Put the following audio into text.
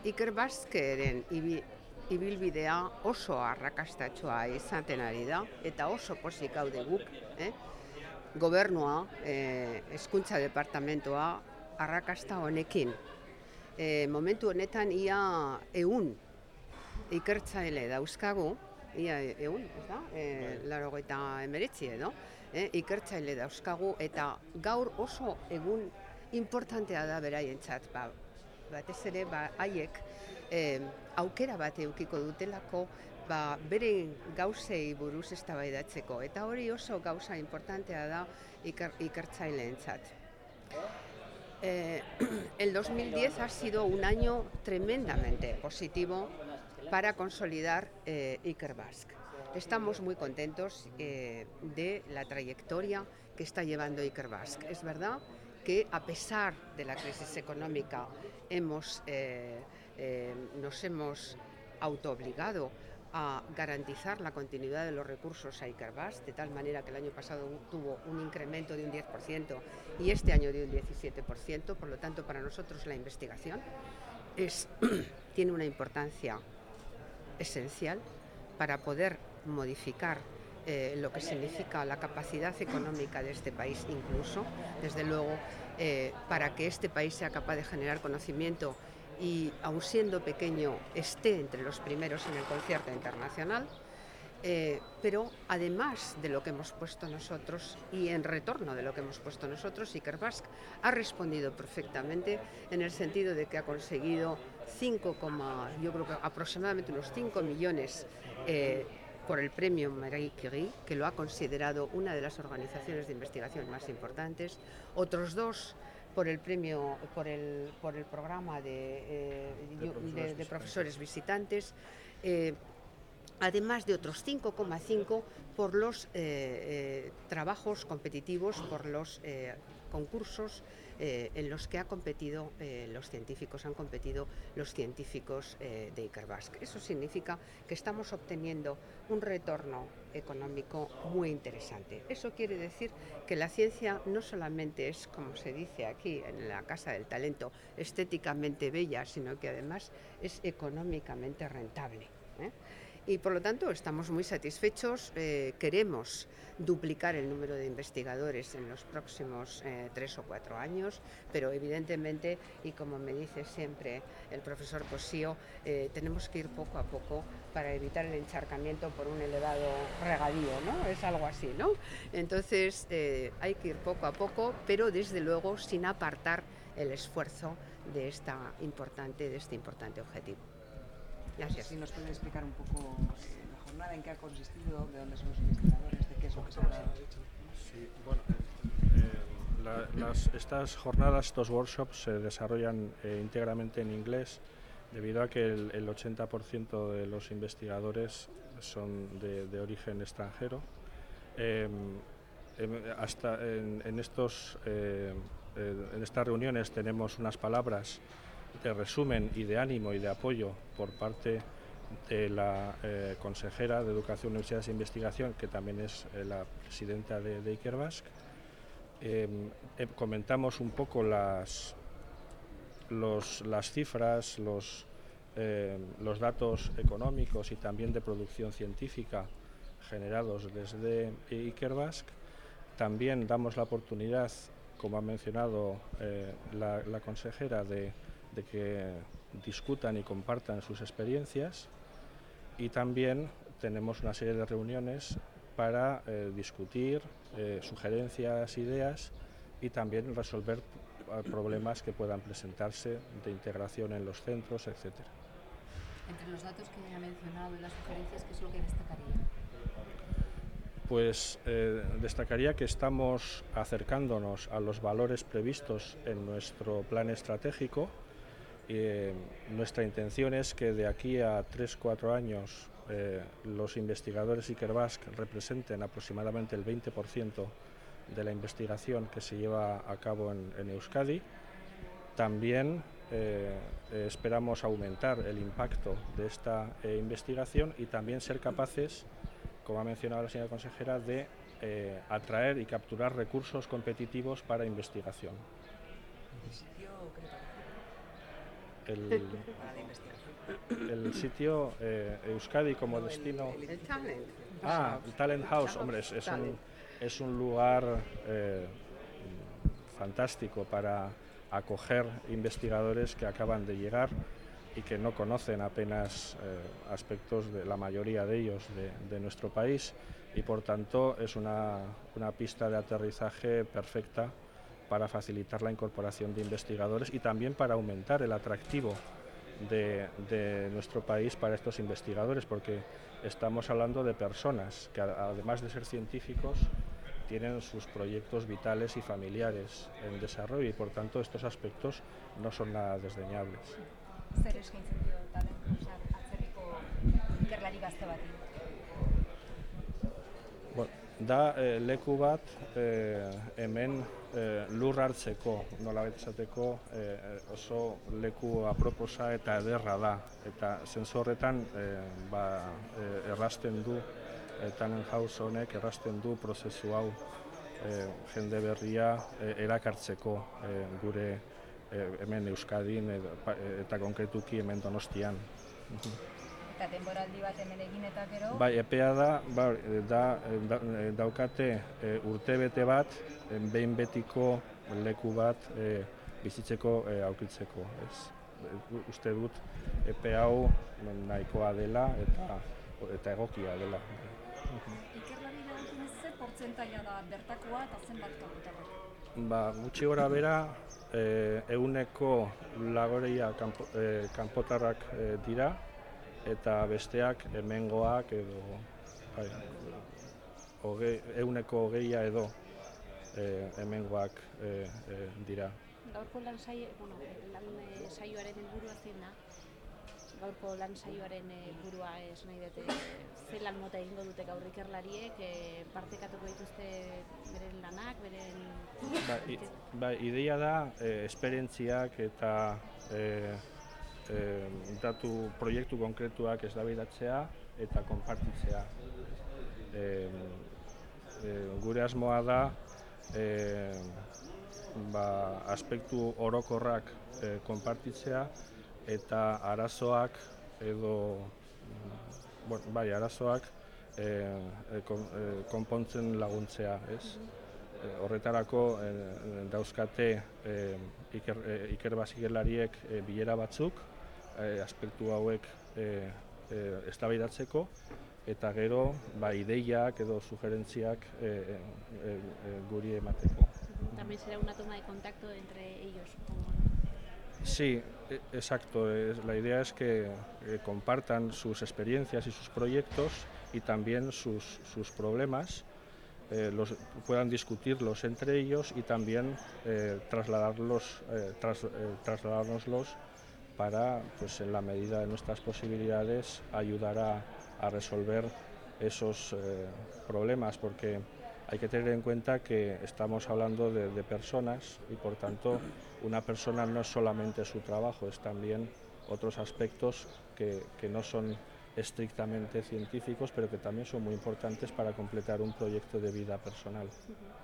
Iker Baskeren ibilbidea oso arrakastatsua izaten ari da, eta oso pozik gaude guk, gobernua, hezkuntza departamentoa arrakasta honekin. Momentu honetan ia 100 ikertzaile dauzkagu, ia 100, ez da? 89 edo, ikertzaile dauzkagu, eta gaur oso egun importantea da beraientzat, batez ere haiek aukera bat edukiko dutelako beren gauzei buruz eztabaidatzeko, eta hori oso gauza importantea da ikertzaileentzat. El 2010 ha sido un año tremendamente positivo para consolidar Ikerbasque. Estamos muy contentos de la trayectoria que está llevando Ikerbasque. Es verdad que a pesar de la crisis económica nos hemos autoobligado a garantizar la continuidad de los recursos a Ikerbasque, de tal manera que el año pasado tuvo un incremento de un 10% y este año de un 17%, por lo tanto para nosotros la investigación tiene una importancia esencial para poder modificar lo que significa la capacidad económica de este país, incluso, desde luego, para que este país sea capaz de generar conocimiento y, aun siendo pequeño, esté entre los primeros en el concierto internacional, pero además de lo que hemos puesto nosotros y en retorno de lo que hemos puesto nosotros, Ikerbasque ha respondido perfectamente en el sentido de que ha conseguido yo creo que aproximadamente unos 5 millones por el premio Marie Curie, que lo ha considerado una de las organizaciones de investigación más importantes, otros 2 por el premio, por el programa de profesores visitantes, además de otros 5,5 por los trabajos competitivos, por los concursos en los que han competido los científicos de Ikerbasque. Eso significa que estamos obteniendo un retorno económico muy interesante. Eso quiere decir que la ciencia no solamente es, como se dice aquí en la Casa del Talento, estéticamente bella, sino que además es económicamente rentable. Y por lo tanto estamos muy satisfechos, queremos duplicar el número de investigadores en los próximos 3 o 4 años, pero evidentemente, y como me dice siempre el profesor Cosío, tenemos que ir poco a poco para evitar el encharcamiento por un elevado regadío, ¿no? Es algo así, ¿no? Entonces hay que ir poco a poco, pero desde luego sin apartar el esfuerzo de este importante objetivo. Gracias. Si nos puede explicar un poco la jornada, en qué ha consistido, de dónde son los investigadores, de qué es lo que se ha hablado. Sí, bueno, estas jornadas, estos workshops se desarrollan íntegramente en inglés, debido a que el 80% de los investigadores son de origen extranjero. En estas reuniones tenemos unas palabras de resumen y de ánimo y de apoyo por parte de la consejera de Educación, Universidades e Investigación, que también es la presidenta de Ikerbasque. Comentamos un poco las cifras, los datos económicos y también de producción científica generados desde Ikerbasque. También damos la oportunidad, como ha mencionado la consejera, de que discutan y compartan sus experiencias, y también tenemos una serie de reuniones para discutir sugerencias, ideas y también resolver problemas que puedan presentarse de integración en los centros, etc. Entre los datos que ha mencionado y las sugerencias, ¿qué es lo que destacaría? Pues destacaría que estamos acercándonos a los valores previstos en nuestro plan estratégico. Nuestra intención es que de aquí a 3-4 años los investigadores Ikerbasque representen aproximadamente el 20% de la investigación que se lleva a cabo en Euskadi. También esperamos aumentar el impacto de esta investigación y también ser capaces, como ha mencionado la señora consejera, de atraer y capturar recursos competitivos para investigación. ¿El sitio qué le parece? El, Para la investigación. el sitio Euskadi como destino. El Talent. El Talent House, hombre, es un lugar fantástico para acoger investigadores que acaban de llegar y que no conocen apenas aspectos de la mayoría de ellos de nuestro país, y por tanto es una pista de aterrizaje perfecta para facilitar la incorporación de investigadores y también para aumentar el atractivo de nuestro país para estos investigadores, porque estamos hablando de personas que, además de ser científicos, tienen sus proyectos vitales y familiares en desarrollo, y por tanto estos aspectos no son nada desdeñables. Zer eskaintzen dio Talent Houseak atzerriko ikerlari gazte bati? Bueno, da leku bat hemen lur hartzeko, nolabait esateko oso leku aproposa eta ederra da, eta zentzu horretan errazten du Talent House honek errazten du prozesu hau jende berria erakartzeko gure hemen Euskadin eta konkretuki hemen Donostian. Eta denboraldi bat hemen egin eta gero? Bai, epea daukate urtebete bat, behin betiko leku bat bizitzeko aurkitzeko. Uste dut epe hau nahikoa dela eta egokia dela. Ikerlari dagokionez zer portzentaia da bertakoa eta zenbat kapitalak? Gutxi gora bera, 100% kanpotarrak dira, eta besteak hemengoak edo 120 edo hemengoak dira. Gaurko lan saioaren helburua zein da? Gaurko lan saioaren helburua nahi dute ze lan mota egingo dute gaur ikerlariek, partekatuko dituzte beren lanak, Ideia da esperientziak eta datu proiektu konkretuak eztabaidatzea eta konpartitzea. Gure asmoa da aspektu orokorrak konpartitzea eta arazoak konpontzen laguntzea, ez? Horretarako dauzkate ikerlariek bilera batzuk, aspektu hauek eztabaidatzeko, eta gero ideiak edo sugerentziak guri emateko. También será una toma de contacto entre ellos. Sí, exacto. La idea es que compartan sus experiencias y sus proyectos y también sus problemas, puedan discutirlos entre ellos y también trasladárnoslos para, pues, en la medida de nuestras posibilidades, ayudar a resolver esos problemas, porque hay que tener en cuenta que estamos hablando de personas y, por tanto, una persona no es solamente su trabajo, es también otros aspectos que no son estrictamente científicos, pero que también son muy importantes para completar un proyecto de vida personal.